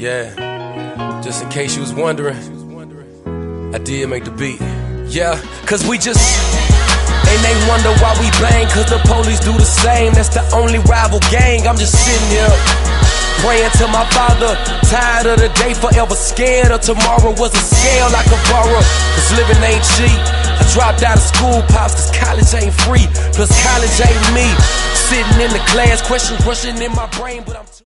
Yeah, just in case you was wondering, I did make the beat. Yeah, cause we just, and they wonder why we bang, cause the police do the same. That's the only rival gang. I'm just sitting here praying to my father, tired of the day, forever scared of tomorrow was a scale I could borrow, cause living ain't cheap. I dropped out of school, pops, cause college ain't free, plus college ain't me. Sitting in the class, questions rushing in my brain, but I'm too